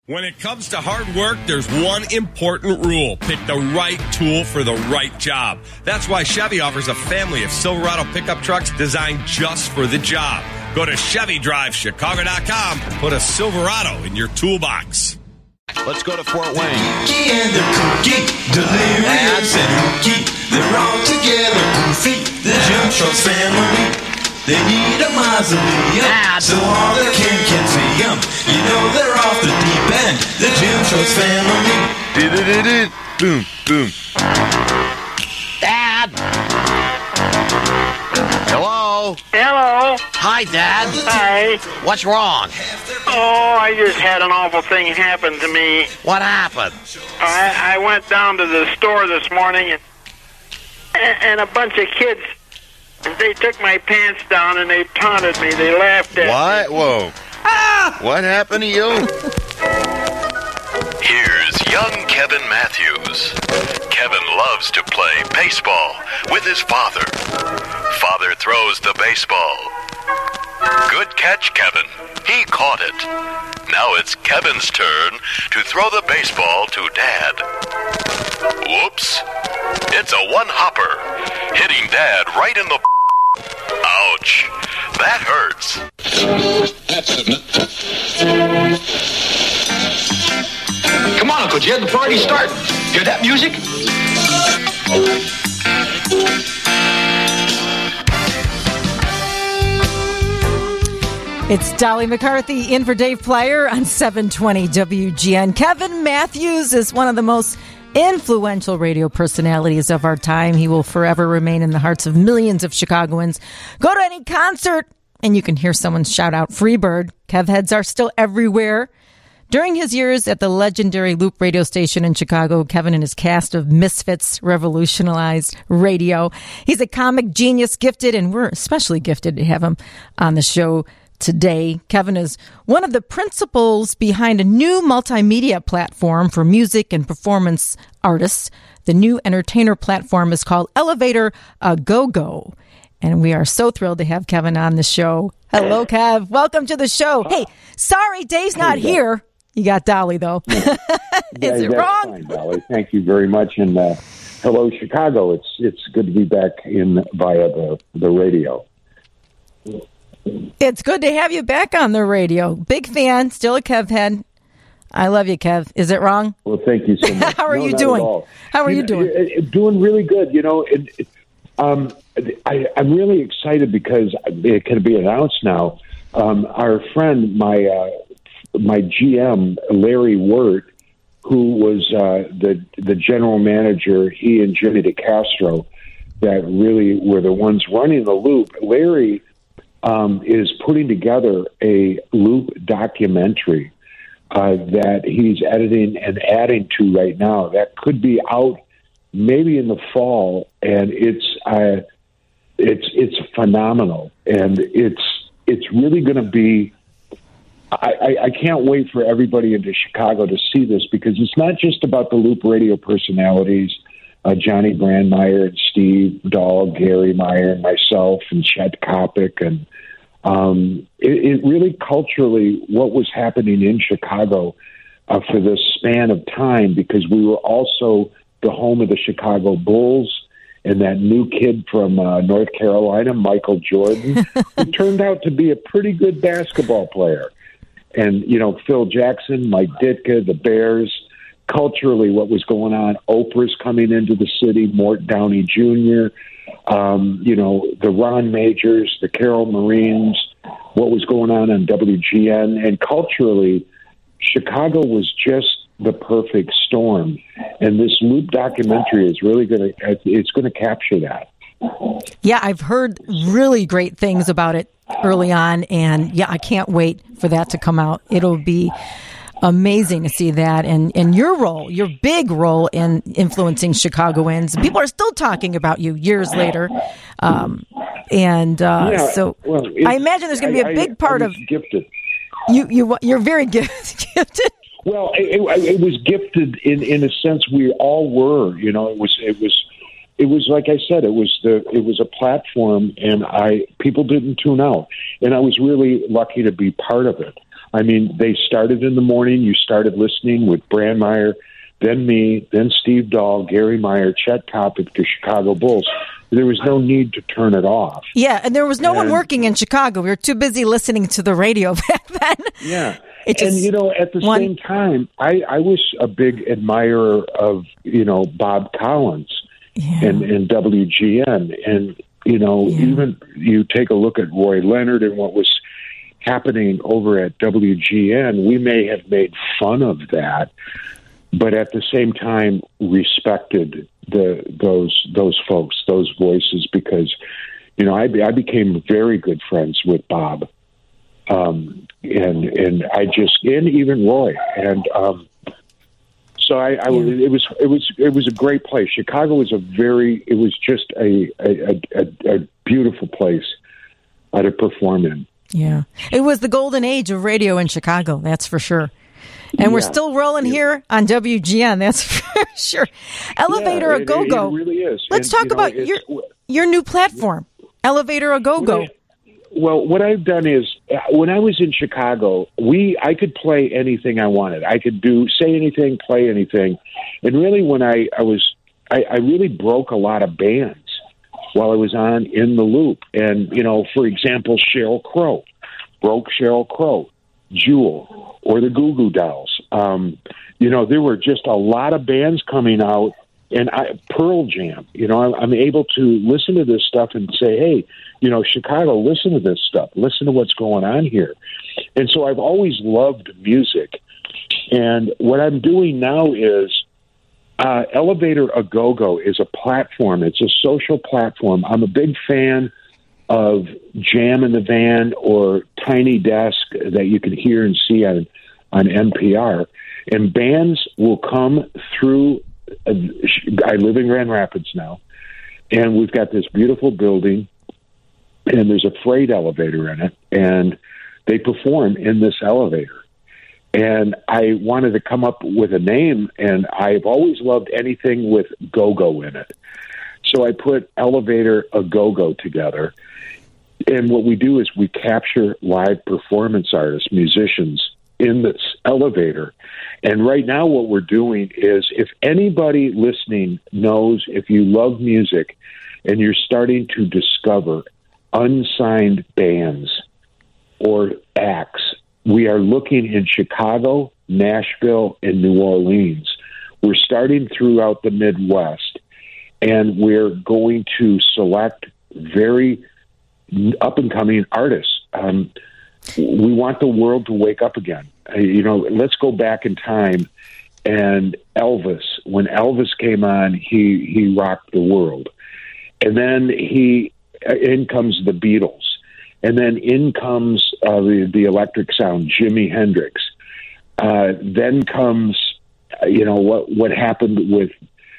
When it comes to hard work, there's one important rule. Pick the right tool for the right job. That's why Chevy offers a family of Silverado pickup trucks designed just for the job. Go to ChevyDriveChicago.com and put a Silverado in your toolbox. Let's go to Fort Wayne. Kooky and the Kooky, delirious and Kooky, they're all together, goofy, the Jim Schultz family. They need a mausoleum, so all their kin can see them. You know they're off the deep end, the Jim Schultz family. Boom, boom. Dad! Hello? Hello? Hi, Dad. Hi. What's wrong? Oh, I just had an awful thing happen to me. What happened? I went down to the store this morning and a bunch of kids, they took my pants down and they taunted me. They laughed at me. What? Whoa. What happened to you? Here's young Kevin Matthews. Kevin loves to play baseball with his father. Father throws the baseball. Good catch, Kevin. He caught it. Now it's Kevin's turn to throw the baseball to Dad. Whoops. It's a one-hopper, hitting Dad right in the... Ouch. That hurts. Come on, Uncle Jed, the party's starting. Hear that music? It's Dolly McCarthy in for Dave Plyer on 720 WGN. Kevin Matthews is one of the most influential radio personalities of our time. He will forever remain in the hearts of millions of Chicagoans. Go to any concert and you can hear someone shout out Freebird. Kev heads are still everywhere. During his years at the legendary Loop radio station in Chicago, Kevin and his cast of misfits revolutionized radio. He's a comic genius, gifted, and we're especially gifted to have him on the show today. Kevin is one of the principals behind a new multimedia platform for music and performance artists. The new entertainer platform is called Elevator A Go-Go. And we are so thrilled to have Kevin on the show. Hello, Kev. Welcome to the show. Hey, sorry, Dave's not here. You got Dolly, though. Is it wrong? Fine, Dolly. Thank you very much. And hello, Chicago. It's good to be back in via the radio. It's good to have you back on the radio. Big fan, still a Kev head. I love you, Kev. Is it wrong? Well, thank you so much. How are you doing? How are you doing? Doing really good. You know, I'm really excited because it can be announced now. Our friend, my GM, Larry Wirt, who was the general manager, he and Jimmy DeCastro, that really were the ones running the Loop. Larry is putting together a Loop documentary that he's editing and adding to right now. That could be out maybe in the fall, and it's phenomenal, and it's really going to be. I can't wait for everybody into Chicago to see this, because it's not just about the Loop radio personalities, Johnny Brandmeier and Steve Dahl, Gary Meyer, and myself, and Chet Kopic, and it really culturally what was happening in Chicago for this span of time, because we were also the home of the Chicago Bulls and that new kid from North Carolina, Michael Jordan, who turned out to be a pretty good basketball player. And, you know, Phil Jackson, Mike Ditka, the Bears, culturally what was going on. Oprah's coming into the city, Mort Downey Jr., you know, the Ron Majors, the Carol Marines, what was going on WGN. And culturally, Chicago was just the perfect storm. And this Loop documentary is really going to capture that. Yeah, I've heard really great things about it early on, and yeah, I can't wait for that to come out. It'll be amazing to see that, and your role, your big role in influencing Chicagoans. People are still talking about you years later, so I imagine there's going to be a big part of gifted. You're very gifted. Well, it was gifted in a sense. We all were, you know. It was like I said. It was a platform, and people didn't tune out, and I was really lucky to be part of it. I mean, they started in the morning. You started listening with Brandmeier, then me, then Steve Dahl, Gary Meyer, Chet Coppock, the Chicago Bulls. There was no need to turn it off. Yeah, and there was no one working in Chicago. We were too busy listening to the radio back then. Yeah. At the same time, I was a big admirer of, Bob Collins and WGN. And, even you take a look at Roy Leonard and what was happening over at WGN, we may have made fun of that, but at the same time respected those folks, those voices, because I became very good friends with Bob, and even Roy, and so it was a great place. Chicago was it was just a beautiful place to perform in. Yeah, it was the golden age of radio in Chicago, that's for sure. And we're still rolling here on WGN, that's for sure. Elevator A Go-Go. It really is. Let's talk about your new platform, Elevator A Go-Go. Well, what I've done is, when I was in Chicago, I could play anything I wanted. I could say anything, play anything. And really, when I really broke a lot of bands while I was in the loop. And, for example, Sheryl Crow, broke Sheryl Crow, Jewel, or the Goo Goo Dolls. There were just a lot of bands coming out, and Pearl Jam. I'm able to listen to this stuff and say, hey, Chicago, listen to this stuff. Listen to what's going on here. And so I've always loved music. And what I'm doing now is Elevator A Go-Go is a platform. It's a social platform. I'm a big fan of Jam in the Van or Tiny Desk that you can hear and see on NPR. And bands will come through. I live in Grand Rapids now, and we've got this beautiful building, and there's a freight elevator in it, and they perform in this elevator. And I wanted to come up with a name, and I've always loved anything with go-go in it. So I put Elevator A Go-Go together. And what we do is we capture live performance artists, musicians in this elevator. And right now what we're doing is, if anybody listening knows, if you love music and you're starting to discover unsigned bands or acts, we are looking in Chicago, Nashville, and New Orleans. We're starting throughout the Midwest, and we're going to select very up-and-coming artists. We want the world to wake up again. Let's go back in time. And Elvis, when Elvis came on, he rocked the world. And then in comes the Beatles. And then in comes the electric sound, Jimi Hendrix. Then comes, what happened with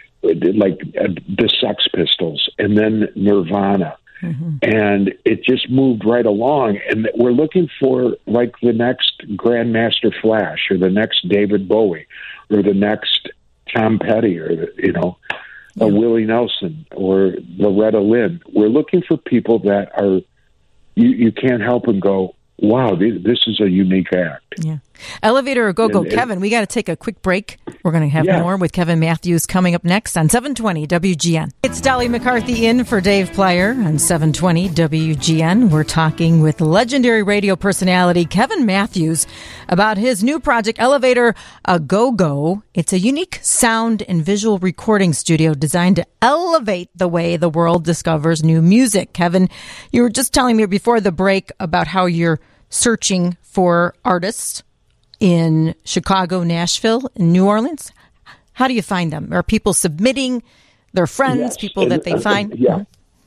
the Sex Pistols, and then Nirvana. Mm-hmm. And it just moved right along. And we're looking for the next Grandmaster Flash, or the next David Bowie, or the next Tom Petty, or a Willie Nelson, or Loretta Lynn. We're looking for people that are you can't help and go, wow, this is a unique act. Yeah. Elevator A Go-Go. Kevin, we got to take a quick break. We're going to have more with Kevin Matthews coming up next on 720 WGN. It's Dolly McCarthy in for Dave Plyer on 720 WGN. We're talking with legendary radio personality Kevin Matthews about his new project, Elevator A Go-Go. It's a unique sound and visual recording studio designed to elevate the way the world discovers new music. Kevin, you were just telling me before the break about how you're searching for artists in Chicago, Nashville, and New Orleans. How do you find them? Are people submitting their friends, people that they find? Yeah.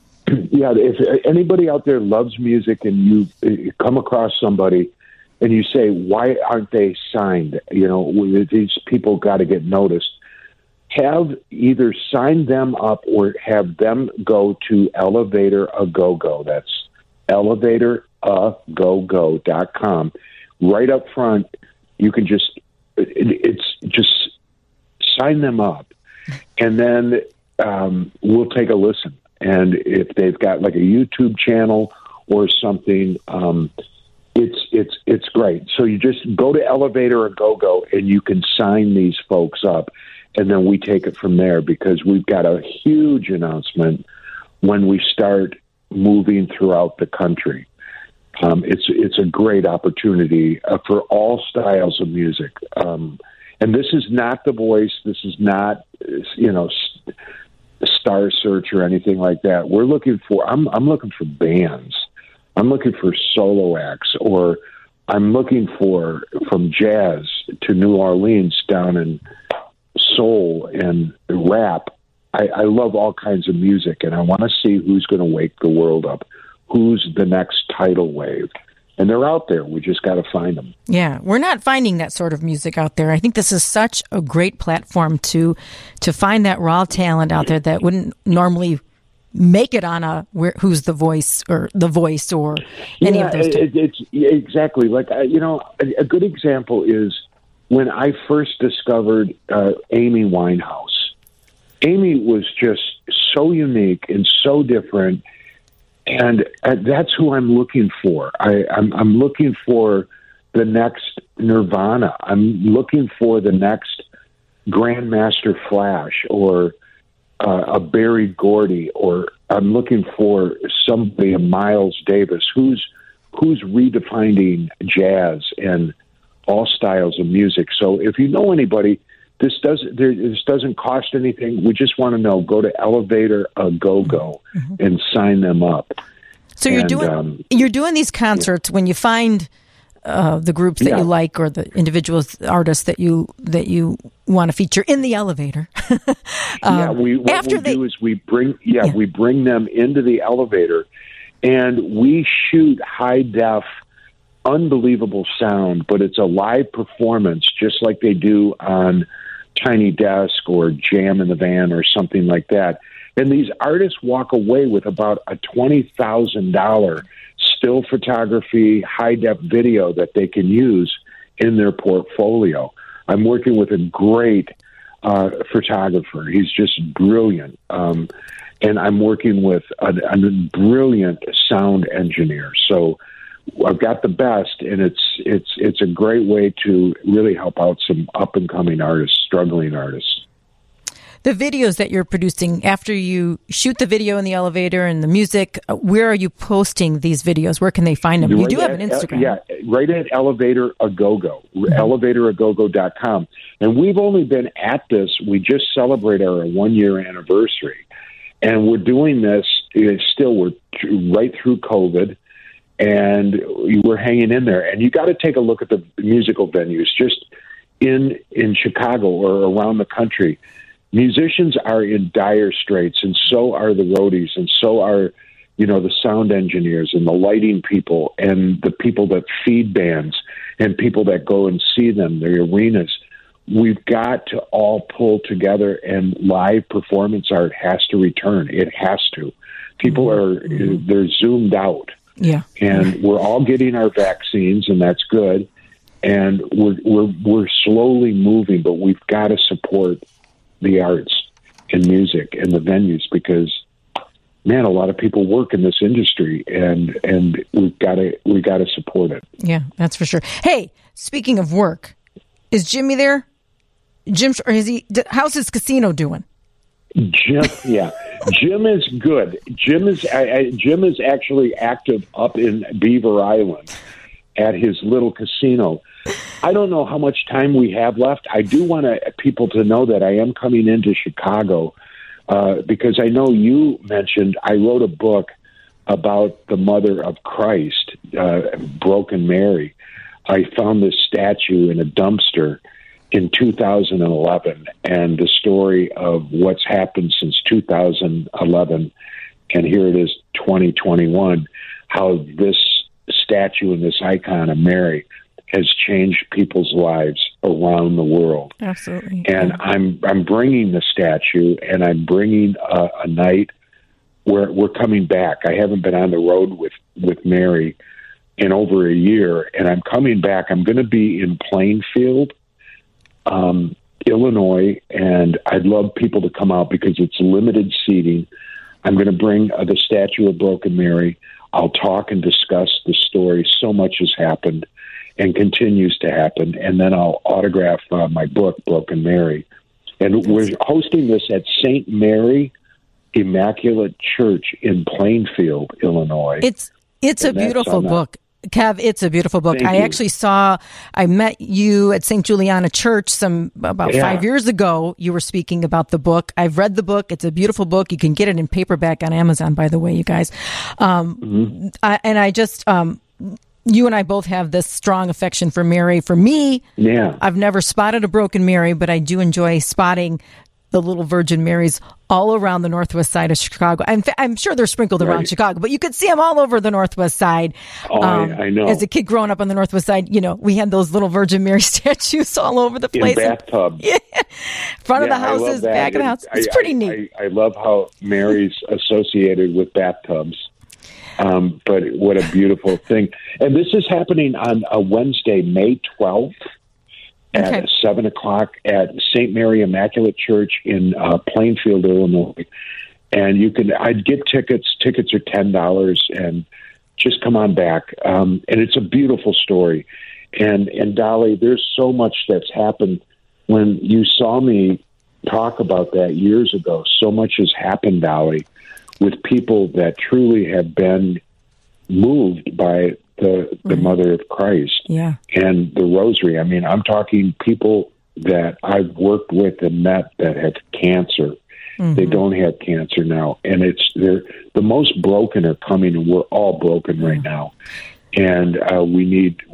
If anybody out there loves music and you come across somebody and you say, why aren't they signed? These people got to get noticed. Have either sign them up or have them go to Elevator A Go-Go. That's elevatораgogo.com. Right up front, you can just sign them up, and then we'll take a listen. And if they've got a YouTube channel or something, it's it's great. So you just go to Elevator and Go, and you can sign these folks up, and then we take it from there, because we've got a huge announcement when we start moving throughout the country. It's a great opportunity for all styles of music. And this is not The Voice. This is not, Star Search or anything like that. We're looking for, I'm looking for bands. I'm looking for solo acts, or I'm looking for from jazz to New Orleans down in soul and rap. I love all kinds of music, and I want to see who's going to wake the world up. Who's the next tidal wave? And they're out there. We just got to find them. Yeah, we're not finding that sort of music out there. I think this is such a great platform to find that raw talent out there that wouldn't normally make it on Who's the Voice or The Voice or any of those. It's exactly like a good example is when I first discovered Amy Winehouse. Amy was just so unique and so different. And that's who I'm looking for. I'm looking for the next Nirvana. I'm looking for the next Grandmaster Flash or a Berry Gordy, or I'm looking for somebody, a Miles Davis, who's redefining jazz and all styles of music. So if you know anybody, this doesn't cost anything. We just want to know. Go to Elevator Go and sign them up. So you're doing these concerts when you find the groups that you like or the individuals, artists that you want to feature in the Elevator. We bring them into the Elevator, and we shoot high def, unbelievable sound, but it's a live performance, just like they do on Tiny Desk or Jam in the Van or something like that. And these artists walk away with about a $20,000 still photography, high-def video that they can use in their portfolio. I'm working with a great photographer. He's just brilliant. And I'm working with a brilliant sound engineer. So I've got the best, and it's a great way to really help out some up-and-coming artists, struggling artists. The videos that you're producing, after you shoot the video in the Elevator and the music, where are you posting these videos? Where can they find them? You do have an Instagram. Right at Elevator Agogo, elevatораgogo.com. And we've only been at this, we just celebrated our 1-year anniversary. And we're doing this, we're right through COVID, and we're hanging in there. And you got to take a look at the musical venues just in Chicago or around the country. Musicians are in dire straits, and so are the roadies, and so are, the sound engineers and the lighting people and the people that feed bands and people that go and see them, the arenas. We've got to all pull together, and live performance art has to return. It has to. People they're zoomed out. Yeah. And we're all getting our vaccines, and that's good. And we're slowly moving, but we've got to support the arts and music and the venues, because man, a lot of people work in this industry, and we've got to support it. Yeah, that's for sure. Hey, speaking of work, is Jimmy there? How's his casino doing? Jim is good. Jim is actually active up in Beaver Island at his little casino. I don't know how much time we have left. I do want people to know that I am coming into Chicago because I know you mentioned I wrote a book about the mother of Christ, Broken Mary. I found this statue in a dumpster in 2011, and the story of what's happened since 2011, and here it is 2021, how this statue and this icon of Mary has changed people's lives around the world. Absolutely. And I'm bringing the statue, and I'm bringing a night where we're coming back. I haven't been on the road with Mary in over a year, and I'm coming back. I'm going to be in Plainfield, Illinois, and I'd love people to come out because it's limited seating. I'm going to bring the statue of Broken Mary. I'll talk and discuss the story. So much has happened and continues to happen. And then I'll autograph my book, Broken Mary. And we're hosting this at St. Mary Immaculate Church in Plainfield, Illinois. It's a beautiful book. Kev, it's a beautiful book. Thank you. I met you at St. Juliana Church about 5 years ago. You were speaking about the book. I've read the book. It's a beautiful book. You can get it in paperback on Amazon, by the way, you guys. You and I both have this strong affection for Mary. For me, I've never spotted a Broken Mary, but I do enjoy spotting the little Virgin Marys all around the northwest side of Chicago. I'm sure they're sprinkled around Chicago, but you could see them all over the northwest side. I know. As a kid growing up on the northwest side, we had those little Virgin Mary statues all over the place. In bathtubs. Front of the houses, back of the house. It's pretty neat. I love how Mary's associated with bathtubs. But what a beautiful thing. And this is happening on a Wednesday, May 12th. At 7 o'clock at St. Mary Immaculate Church in Plainfield, Illinois. And I'd get tickets. Tickets are $10 and just come on back. And it's a beautiful story. And Dolly, there's so much that's happened. When you saw me talk about that years ago, so much has happened, Dolly, with people that truly have been moved by the Mother of Christ and the Rosary. I mean, I'm talking people that I've worked with and met that have cancer. They don't have cancer now, and the most broken are coming, and we're all broken right now. And we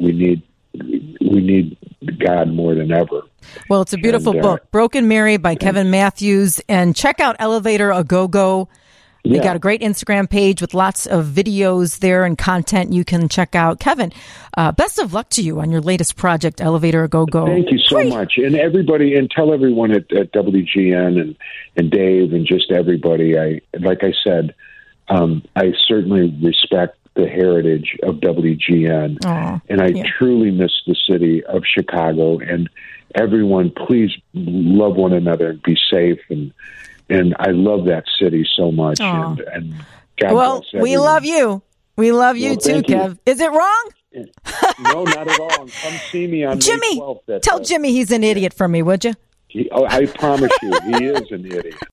need God more than ever. Well, it's a beautiful book, Broken Mary by Kevin Matthews, and check out Elevator A Go-Go. They got a great Instagram page with lots of videos there and content you can check out. Kevin, best of luck to you on your latest project, Elevator A Go-Go. Thank you so much. And everybody, and tell everyone at WGN and Dave and just everybody, like I said, I certainly respect the heritage of WGN. And I truly miss the city of Chicago. And everyone, please love one another and be safe. And I love that city so much. And God bless everyone. We love you. We love you too, Kev. Is it wrong? No, not at all. Come see me on Jimmy. May 12th. Tell Jimmy he's an idiot for me, would you? I promise you, he is an idiot.